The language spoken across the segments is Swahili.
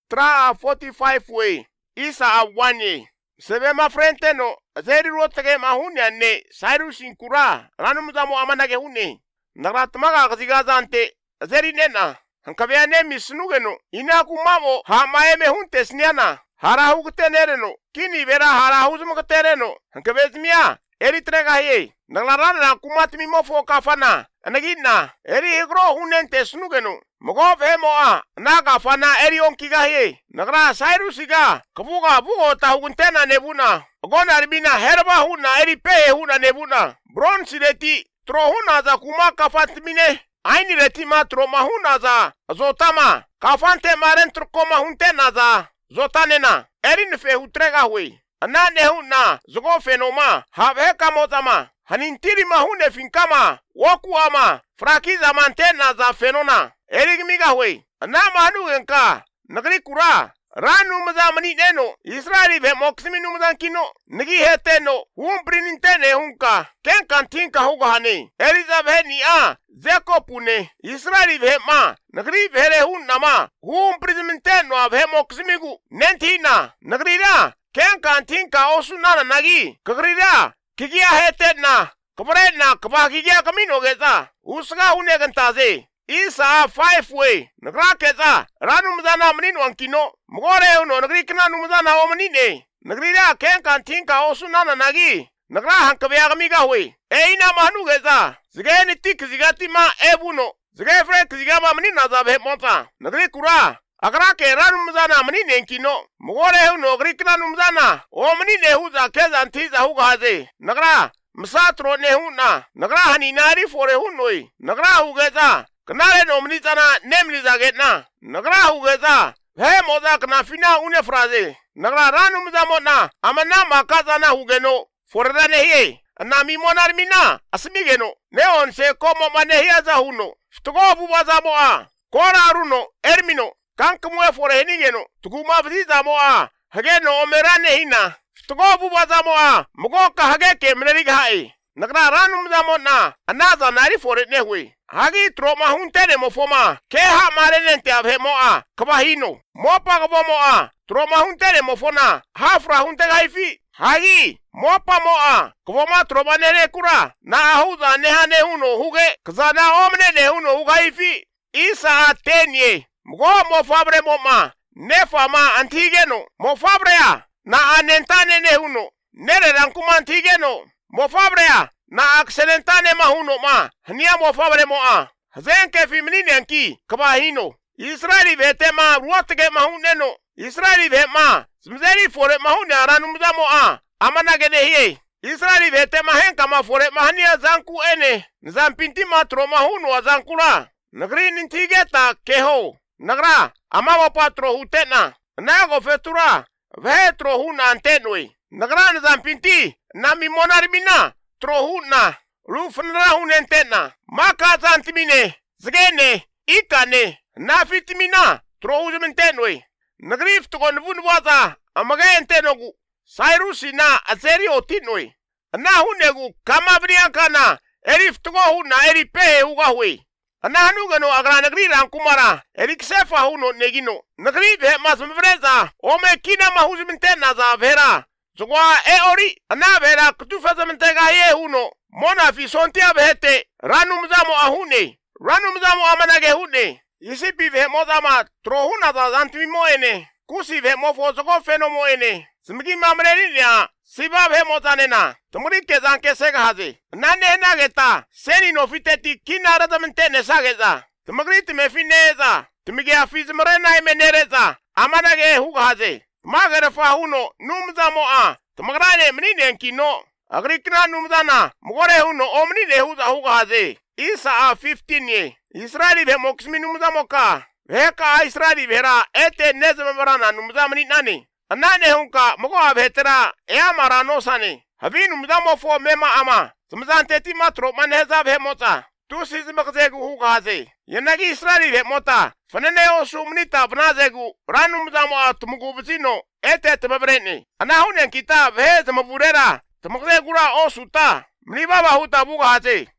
tra 45 we isa awanye sebe ma frente no zeri rotage ma hunya ne Cyrus inkura ranu mzamo amanage hunne nagrat maga kaziga zante zeri nena hankabya ne misnugeno ina kumamo ha maeme hunte sniana harahu kutenereno kini vera harahu zumakatereno hankabezmia eri trega ye naglarana kumatmi mofo kafana anagina eri higro hunente snugeno mogo vemoa naga fana eri onkiga ye nagra Cyrusiga kabuga bugo tahuguntena nebuna ogona ribina herba huna eri pe huna nebuna bronze leti trohuna za kumaka fatmine aini leti ma tromahuna za zotama kafante maren trokoma huntena za zotanena erin fe hutrega we anane huna zogo fenoma have kamotama hanintiri mahune finkama wokuama frakiza mantena za fenona erigmiga we na manu enka nagri kura ranu mazamani neno Israeli ve moksimi mzankino nigi heteno humprinintene hunka kenkantinka hugahane Elizabeth ni zeko pune Israeli ve ma nagri vere hunnama humprininteno ave moksimigu nentina nagrira kenkantinka osunana nagi kagrira kigia hetena kabrena kabagigia kamino geza usga unegantaze isa 5 we nagra keza ranu mzana mninu ankino mgore uno nagri kana numzana omnine nagrira kenkan tinka osunana nagi nagra hankabya gamiga we eina manu geza zigeni tik zigatima ebuno zigefre zigama mnina za be monta nagri kura agra ke ranu mzana mnine ankino mgore uno nagri kana numzana omnine huza keza antiza hugaze nagra msatro ne huna nagra haninari fore hunoi nagra hugeza kanare no mnitana nemliza getna nagra hugeza he moza kana fina une fraze nagra ranu mzamona amana makazana hugeno forane he na mi monar mina asmigeno neon se komo manehia za huno ftugo bubaza moa kora runo ermino kankamwe fore henigeno tuguma vziza moa hageno omerane hina ftugo bubaza moa mugoka hageke mneriga hai nagra ranu mzamona anaza nari fore nehwe hagi troma huntene mofoma keha marenente abhemoa kabahino mopa gabomoa troma huntene mofona hafra huntega haifi hagi mopa moa kaboma troma nere kura na ahuza nehane huno huge kazana omne ne huno hugaifi isa atenye mgo mofabre moma nefama antigeno mofabrea na anentane ne huno nere rankuma antigeno mofabrea na akselentane mahuno ma hania mofabre moa zenke fimnine anki kabahino Israeli vetema ruotge mahuneno Israeli vema zmzeri fore mahune aranu mzamoa amanagene hiye Israeli vetema henka ma fore mahania zanku ene nzampinti matro mahuno azankula nagri nintigeta keho nagra amawa patro hutena nago fetura vetro huna antenwe nagra nzampinti nami monarmina trohuna lufnra hunentena maka zantimine zgene ikane nafitimina trohuzmentenwe nagrif tugon vunwaza amagentenogu Cyrusina azerio tinwe na hunegu kama briankana erif tugo huna eripe ugahwe na hanugano agra nagriran kumara eriksefa huno negino nagrive masmvreza omekina mahuzmentena za vera zogwa eori na vera kutufaza mentega ye huno mona fi sontia behete ranu mzamo ahune ranu mzamo amanage hune isipi ve mozama trohuna za zantimi moene kusi ve mofo zogo feno moene simgi mamrelinia siba ve mozanena tumurike zanke sega haze nane nageta seni no fiteti kinara za mentene sageza tumugriti me fineza tumige afizmrena imenereza amanage huga haze magere fa huno numzamo tamagrane mnine nkino agrikna numzana mugore huno omnine huza huga haze isa 15 ye Israeli ve moksmi numzamo ka veka Israeli vera ete nezmebrana numzamni nani anane hunka mugo abhetera eamara no sane havi numzamo fo mema ama tumzante ti matro manheza ve mota tu sizmagzegu huga haze yenagi Israeli ve mota fanene osumnita bnazegu ranumzamo atumugu bzino ete tmabrene anahune kita ve tmavurera tmagzegura osuta mlibaba huta buga haze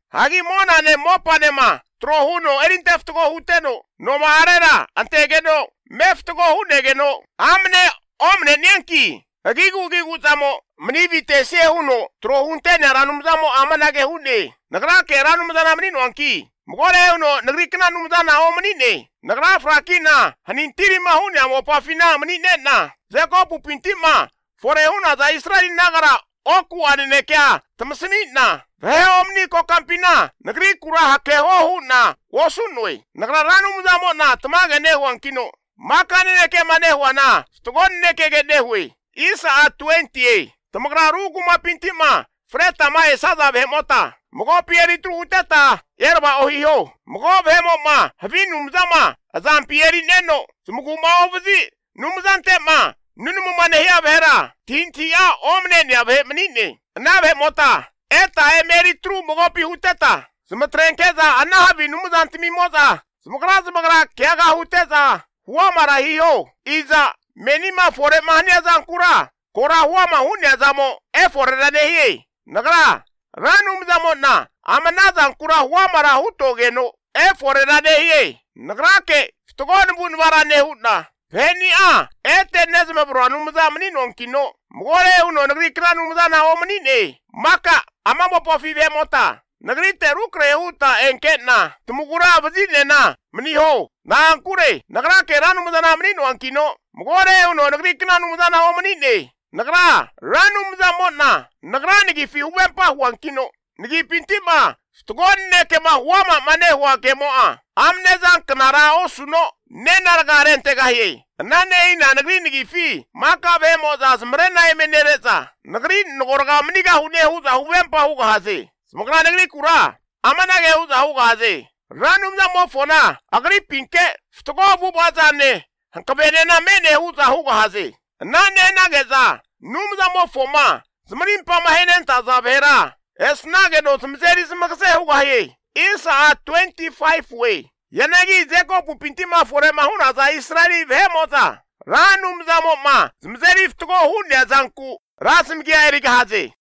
Hagi mona ne mopane ma. Trohuno erinteftugo huteno. No maarera antegeno. Meftugo hunegeno. Omne nianki. Gigu zamo. Mnivite se huno. Trohuntene ranum zamo amanage hune. Nagrake ranum zana mnino anki. Mgole uno nagrikna numzana o mnine. Nagra frakina. Hanintiri mahune amo pafina mnine na. Zeko pupintima. Fore huna za Israeli nagara. Oku aninekea. Tamasini na. Vehe omni ko kampina. Nagri kura hakeho huna. Wosunwe. Nagra ranum zamo na. Tamage nehu ankino. Makane neke manehu na. Stogon neke gedehwe. Isa a 20. Tamagra rugu mapintima. Freta ma esaza vehemota. Mgo pieri tru uteta. Yerba ohiho. Mgo vehemo ma. Havinu mzama. Azam pieri neno. Sumugu ma ovzi. Numzante ma. Nunumu manehia vehera. Tintia omne nia vehemnine. Na vehemota. Eta emeri tru mgo pi uteta. Sumatrenkeza anahavi numzanti mimoza. Sumugra kiaga huteza. Huamara hiho. Iza. Menima fore mahnia zankura. Kora huama hunia zamo. Fore radehie. Nagra. Ranum zamo na. Amana zankura huamara hutogeno. Fore radehie. Nagrake. Fitogoni bunvara nehutna. Veni a. Ete nezme branum zamni nonkino. Mgore uno nagri kranum zana omnine. Maka. Amamo pofi vemota. Nagri terukre huta enketna. Tumugura vazine na. Mniho. Na ankure. Nagrake ranum zana mnino ankino. Mgore uno nagri kranum zana omnine. Nagra. Ranum zamona. Nagra nigi fi uwempa huankino. Nigi pintima. Stugone kema huama mane huakemoa. Amne zan kanara osuno. Nenargarente gahiye. Nane ina nagri nigi fi. Maka vemo za smrena emenereza. Nagri ngorga mniga hune huza uwempa huga haze. Smogra nagri kura. Amanage huza huga haze. Ranum zamo fona. Agri pinke. Stugovu bazane. Hankabene na mene huza huga haze. Nane nageza. Numza mo foma. Zmarin pa mahenen tazavera. Esnage no smzeri smakse hugaye. Isa a 25 way. Yanagi zeko pupintima fore mahuna za Israeli vehemota. Ranum za mo ma. Zmzeri ftugo hunya zanku. Rasim gia eriga haze.